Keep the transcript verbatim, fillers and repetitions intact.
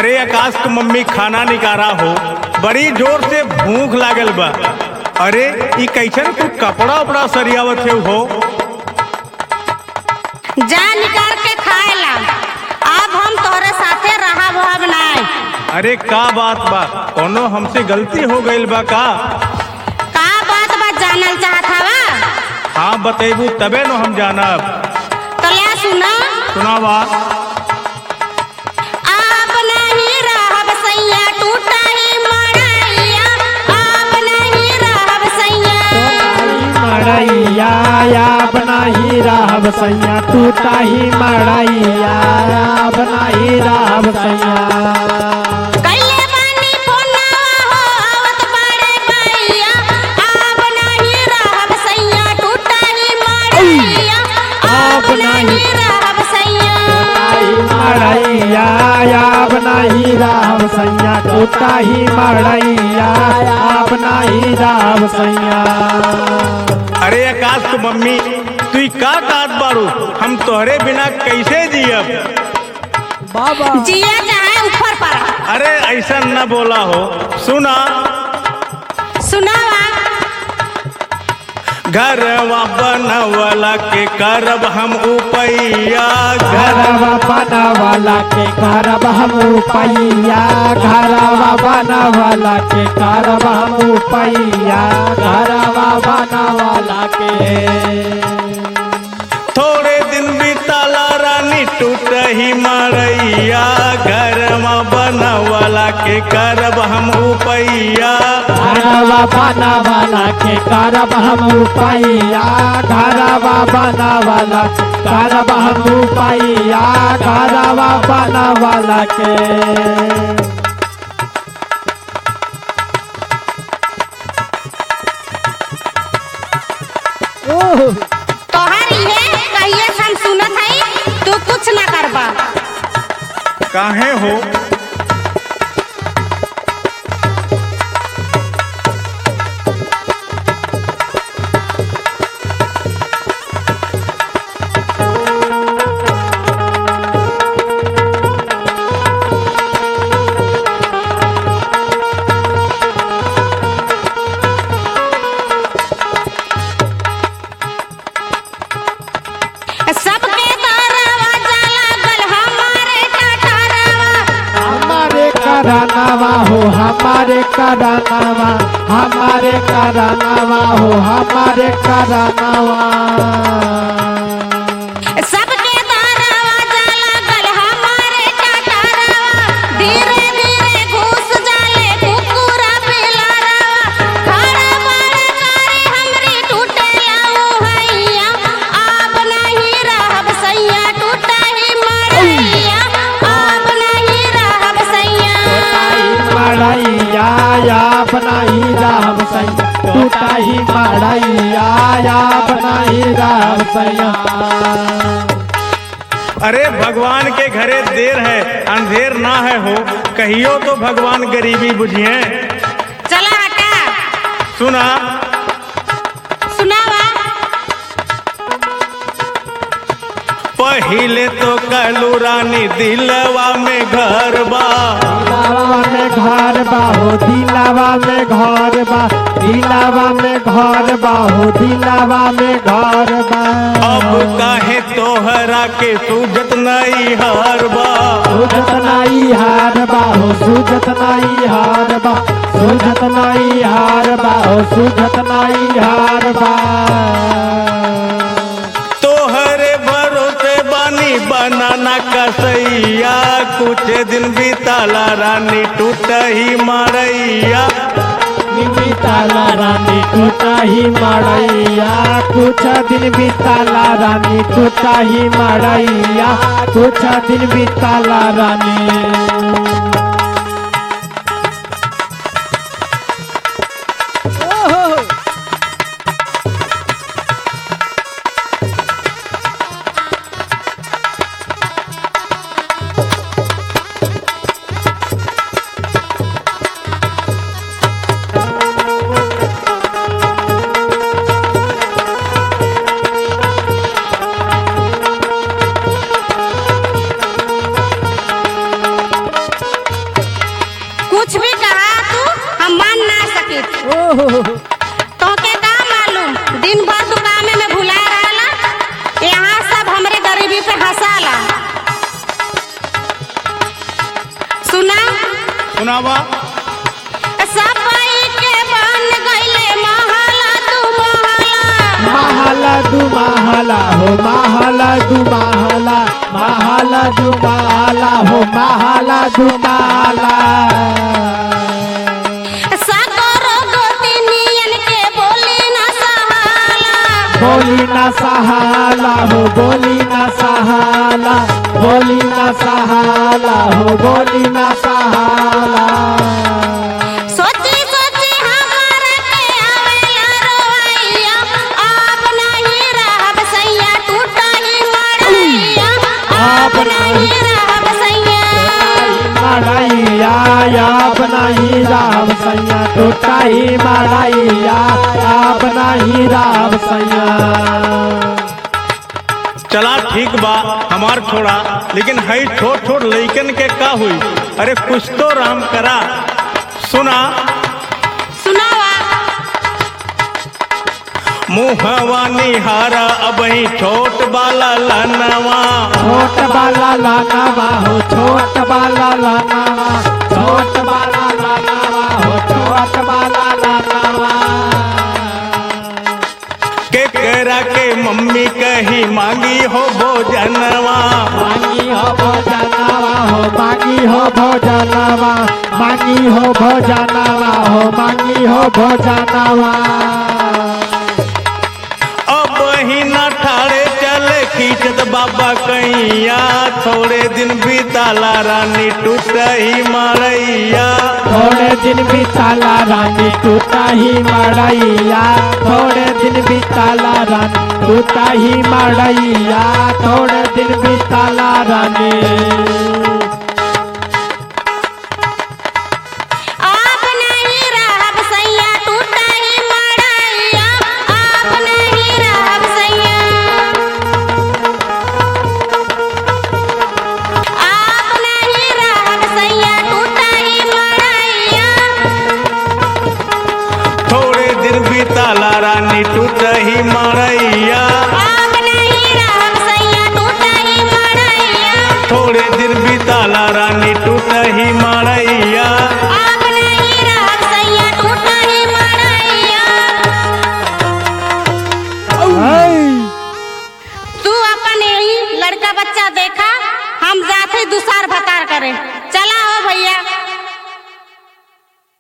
अरे आकाश की मम्मी खाना निकारा हो, बड़ी जोर से भूख लागल बा। अरे ई कैसन तू कपड़ा उपड़ा सरियावत है हो? जा निकाल के खाए ला, अब हम तोहरे साथे रहा भाव नाय। अरे का बात बा, कोनो हमसे गलती हो गईल बा का? का बात बा जानल चाहत हवा? हाँ बतेबू तबे न हम जानब। तो ले सुना। सुनावा। आप नहीं रहब सैया टूटा ही मड़ैया, आप नहीं रहब सैया मड़ैया, आप नहीं रहब सैया टूटा ही मड़ैया, आप नहीं रहब सैया। कैले बानी फोनवा हो आवत बाड़े भैया, आप नहीं रहब सैया टूटा ही मड़ैया, आप नहीं रहब सैया मड़ैया, आप नहीं रहब सैया टूटा ही मड़ैया, आप नहीं रहब सैया। अरे आकाश की मम्मी तू का काट बारू, हम तोहरे बिना कैसे जियब? बाबा जिया चाहे ऊपर पर। अरे ऐसा न बोला हो। सुना। सुनावा। घरवा बनवला के करब हम उपैया, घरवा बनवाला के करब हम उपैया, घरवा बनवाला के करब हम उपैया, घरवा बनवाला के। थोड़े दिन बीताला रानी टूट ही मड़ैया, घरवा बनवला के करब हम उपैया, घरवा बनवाला के करब हम उपैया, घरवा बनवाला करब हम उपैया, घरवा बनवाला के। तोहर इहे कहिए हम सुनत हई, तू कुछ ना करबा। काहे हो? सबके दरवा जाला गल हमारे टटरवा, हमारे करानावा हो, हमारे करानावा, हमारे करानावा हो, हमारे करानावा। सबके दरवा जाला गल हमारे टटरवा, धीरे धीरे घुस जाले कुकुरा पिलरवा, खड़ा बड़ करे हमरी टूटे लाऊ हैया, आप नहीं रहब सैया टूटा ही मड़ैया, आप नहीं रहब सैया मड़ैया, आप नहीं रहब सैया टूटा ही मड़ैया, आप नहीं रहब सैया। अरे भगवान के घरे देर है अंधेर ना है हो, कहियो तो भगवान गरीबी बुझिए। चला हटा। सुना। सुनावा। पहिले तो कहलू रानी दिलवा में घर बा, दिलावा में घर बा हो, दिलावा में घर बा, दिलावा में घर बा हो, दिलावा में घर बा। अब काहे तोहरा के सूझत नहीं हार बा, सूझत नहीं हार बा हो, सूझत नहीं हार बा, सूझत नहीं हार बा हो, सूझत नहीं हार बा। तोहरे भरोसे बानी बनाना कसैया, कुछ दिन बीताला रानी टूट ही मड़ैया, बीताला रानी टूटा ही मड़ैया, कुछ दिन बीताला रानी टूटा ही मड़ैया, कुछ दिन बीताला रानी। मसाला। सुना सुनावा। सपाई के बन गईले महला तू महला। महला दू महला हो महला दू महला महला दू महला हो महला दू महला। सागरो गोतिनियन के बोली ना सहाला। बोली ना सहाला हो बोली ना सहाला बोली ना सहाला हो बोली ना सहाला। सोची सोची हमारा के आवेला रोवैया, आप नहीं रहब सैया टूटा ही मड़ैया, आप नहीं रहब सैया। मड़ैया आप नहीं राम सैया टूटा ही मड़ैया आप नहीं राम सैया। चला ठीक बा हमार छोड़ा, लेकिन हई छोट छोट लइकन के का हुई? अरे कुछ तो राम करा। सुना सुनावा। मुहवा निहारा अबही छोट बाला लनवा। छोट बाला लानावा हो छोट बाला लानावा छोट बाला लानावा हो छोट बाला लानावा। के करा के मम्मी कही मांगी हो भोजनवा। मांगी हो भोजनवा हो मांगी हो भोजनवा मांगी हो भोजनवा हो मांगी हो भोजनवा। अब ही न ठाड़े चल खींचत बाबा कैया, थोड़े दिन बीताला रानी टूटही मड़ैया। थोड़े दिन बिताला रानी टूटा ही मड़ैया थोड़े दिन बिताला रानी टूटा ही मड़ैया थोड़े दिन बिताला रानी। आप नहीं रहब सैया टूटा ही मड़ैया, आप नहीं रहब सैया। आप नहीं रहब सैया टूटा ही मड़ैया। थोड़े दिन बीताला रानी टूटही मड़ैया। आप नहीं रहब सैया टूटा ही मड़ैया। थोड़े दिन बीताला रानी टूटही मड़ैया। आप नहीं रहब सैया टूटा ही मड़ैया। तू अपन यही लड़का बच्चा देखा, हम जाते दुसार भतार करे। चला हो भैया।